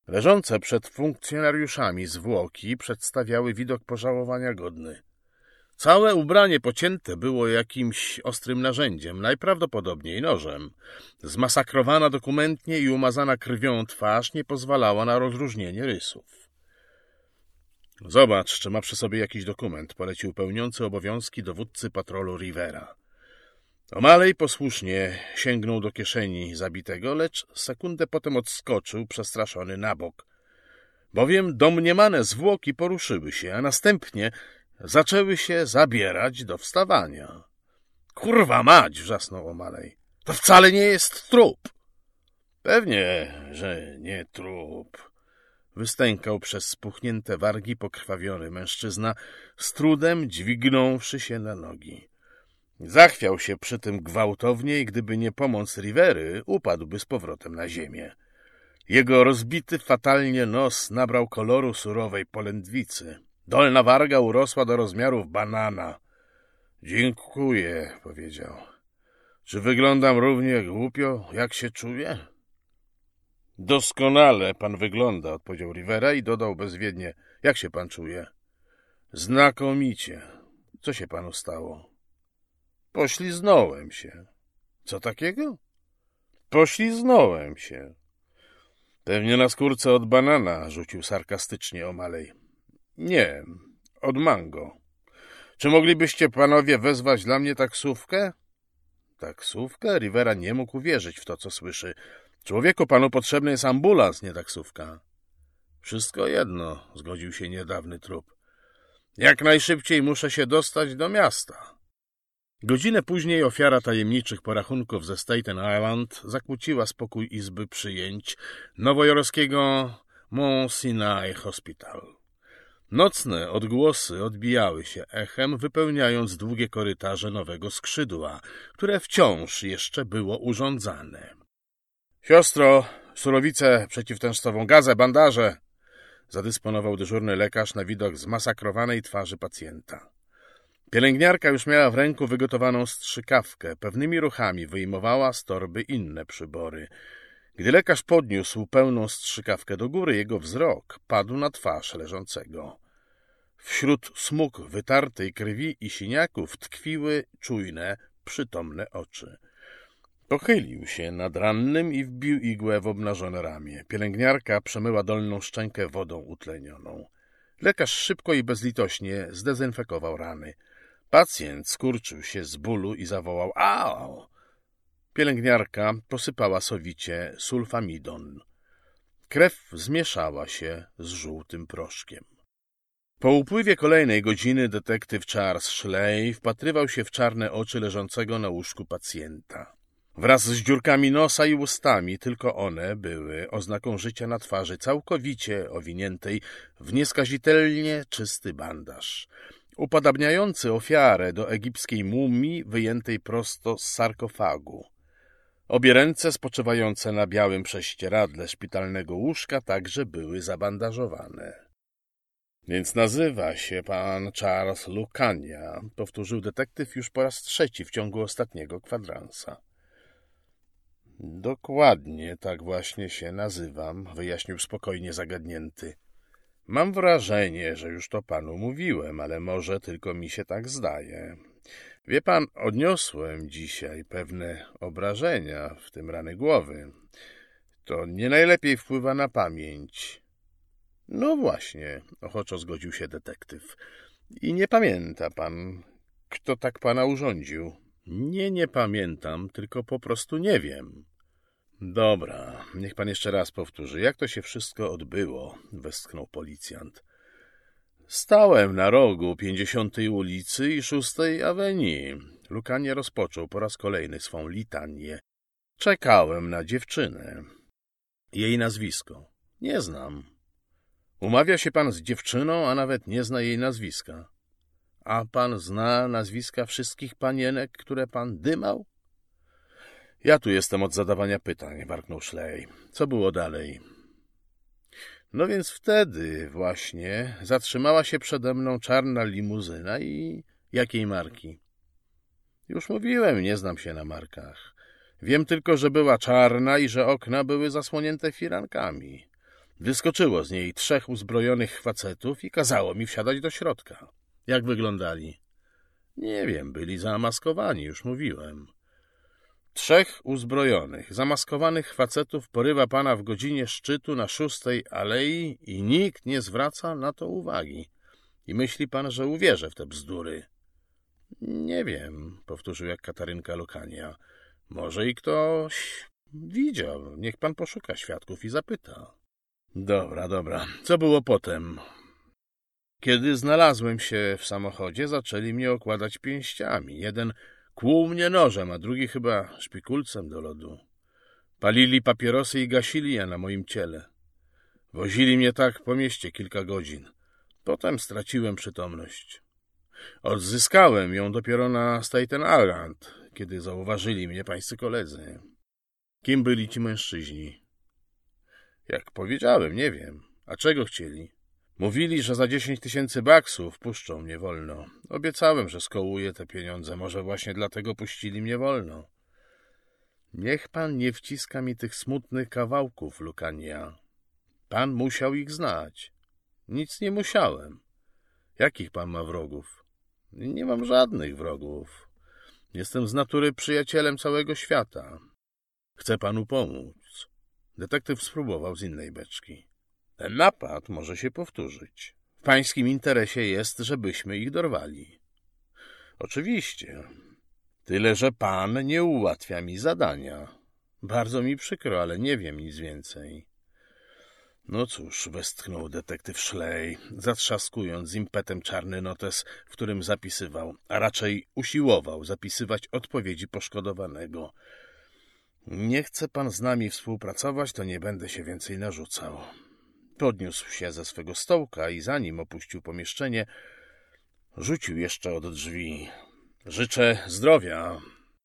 Leżące przed funkcjonariuszami zwłoki przedstawiały widok pożałowania godny. Całe ubranie pocięte było jakimś ostrym narzędziem, najprawdopodobniej nożem. Zmasakrowana dokumentnie i umazana krwią twarz nie pozwalała na rozróżnienie rysów. Zobacz, czy ma przy sobie jakiś dokument, polecił pełniący obowiązki dowódcy patrolu Rivera. O'Malley posłusznie sięgnął do kieszeni zabitego, lecz sekundę potem odskoczył, przestraszony na bok. Bowiem domniemane zwłoki poruszyły się, a następnie zaczęły się zabierać do wstawania. Kurwa mać! Wrzasnął O'Malley. To wcale nie jest trup! Pewnie, że nie trup. Wystękał przez spuchnięte wargi pokrwawiony mężczyzna, z trudem dźwignąwszy się na nogi. Zachwiał się przy tym gwałtownie i gdyby nie pomoc Rivery, upadłby z powrotem na ziemię. Jego rozbity fatalnie nos nabrał koloru surowej polędwicy. Dolna warga urosła do rozmiarów banana. Dziękuję, powiedział. Czy wyglądam równie głupio, jak się czuję? Doskonale pan wygląda, odpowiedział Rivera i dodał bezwiednie. Jak się pan czuje? Znakomicie. Co się panu stało? Pośliznąłem się. Co takiego? Pośliznąłem się. Pewnie na skórce od banana, rzucił sarkastycznie O'Malley. Nie, od mango. Czy moglibyście panowie wezwać dla mnie taksówkę? Taksówkę? Rivera nie mógł uwierzyć w to, co słyszy. Człowieku, panu potrzebny jest ambulans, nie taksówka. Wszystko jedno, zgodził się niedawny trup. Jak najszybciej muszę się dostać do miasta. Godzinę później ofiara tajemniczych porachunków ze Staten Island zakłóciła spokój izby przyjęć nowojorskiego Mount Sinai Hospital. Nocne odgłosy odbijały się echem, wypełniając długie korytarze nowego skrzydła, które wciąż jeszcze było urządzane. Siostro, surowicę przeciwtężcową, gazę, bandaże! Zadysponował dyżurny lekarz na widok zmasakrowanej twarzy pacjenta. Pielęgniarka już miała w ręku wygotowaną strzykawkę. Pewnymi ruchami wyjmowała z torby inne przybory. Gdy lekarz podniósł pełną strzykawkę do góry, jego wzrok padł na twarz leżącego. Wśród smug wytartej krwi i siniaków tkwiły czujne, przytomne oczy. Pochylił się nad rannym i wbił igłę w obnażone ramię. Pielęgniarka przemyła dolną szczękę wodą utlenioną. Lekarz szybko i bezlitośnie zdezynfekował rany. Pacjent skurczył się z bólu i zawołał — au! Pielęgniarka posypała sowicie sulfamidon. Krew zmieszała się z żółtym proszkiem. Po upływie kolejnej godziny detektyw Charles Schley wpatrywał się w czarne oczy leżącego na łóżku pacjenta. Wraz z dziurkami nosa i ustami tylko one były oznaką życia na twarzy, całkowicie owiniętej w nieskazitelnie czysty bandaż, upodabniający ofiarę do egipskiej mumii wyjętej prosto z sarkofagu. Obie ręce spoczywające na białym prześcieradle szpitalnego łóżka także były zabandażowane. — Więc nazywa się pan Charles Lucania — powtórzył detektyw już po raz trzeci w ciągu ostatniego kwadransa. — Dokładnie tak właśnie się nazywam — wyjaśnił spokojnie zagadnięty. — Mam wrażenie, że już to panu mówiłem, ale może tylko mi się tak zdaje. Wie pan, odniosłem dzisiaj pewne obrażenia, w tym rany głowy. To nie najlepiej wpływa na pamięć. No właśnie, ochoczo zgodził się detektyw. I nie pamięta pan, kto tak pana urządził? Nie pamiętam, tylko po prostu nie wiem. Dobra, niech pan jeszcze raz powtórzy, jak to się wszystko odbyło, westchnął policjant. Stałem na rogu 50. ulicy i 6. awenii. Lucania rozpoczął po raz kolejny swą litanię. Czekałem na dziewczynę. Jej nazwisko nie znam. Umawia się pan z dziewczyną, a nawet nie zna jej nazwiska. A pan zna nazwiska wszystkich panienek, które pan dymał? Ja tu jestem od zadawania pytań, warknął Schley. Co było dalej? No więc wtedy właśnie zatrzymała się przede mną czarna limuzyna i jakiej marki? Już mówiłem, nie znam się na markach. Wiem tylko, że była czarna i że okna były zasłonięte firankami. Wyskoczyło z niej 3 uzbrojonych facetów i kazało mi wsiadać do środka. Jak wyglądali? Nie wiem, byli zamaskowani, już mówiłem. 3 uzbrojonych, zamaskowanych facetów porywa pana w godzinie szczytu na 6. alei i nikt nie zwraca na to uwagi. I myśli pan, że uwierzę w te bzdury? Nie wiem, powtórzył jak Katarynka Lukania. Może i ktoś widział. Niech pan poszuka świadków i zapyta. Dobra. Co było potem? Kiedy znalazłem się w samochodzie, zaczęli mnie okładać pięściami. Jeden kłuł mnie nożem, a drugi chyba szpikulcem do lodu. Palili papierosy i gasili je na moim ciele. Wozili mnie tak po mieście kilka godzin. Potem straciłem przytomność. Odzyskałem ją dopiero na Staten Island, kiedy zauważyli mnie pańscy koledzy. Kim byli ci mężczyźni? Jak powiedziałem, nie wiem. A czego chcieli? Mówili, że za 10 000 baksów puszczą mnie wolno. Obiecałem, że skołuję te pieniądze. Może właśnie dlatego puścili mnie wolno. Niech pan nie wciska mi tych smutnych kawałków, Lukania. Pan musiał ich znać. Nic nie musiałem. Jakich pan ma wrogów? Nie mam żadnych wrogów. Jestem z natury przyjacielem całego świata. Chcę panu pomóc. Detektyw spróbował z innej beczki. Ten napad może się powtórzyć. W pańskim interesie jest, żebyśmy ich dorwali. Oczywiście. Tyle, że pan nie ułatwia mi zadania. Bardzo mi przykro, ale nie wiem nic więcej. No cóż, westchnął detektyw Schley, zatrzaskując z impetem czarny notes, w którym zapisywał, a raczej usiłował zapisywać odpowiedzi poszkodowanego. Nie chce pan z nami współpracować, to nie będę się więcej narzucał. Podniósł się ze swego stołka i zanim opuścił pomieszczenie, rzucił jeszcze od drzwi. Życzę zdrowia.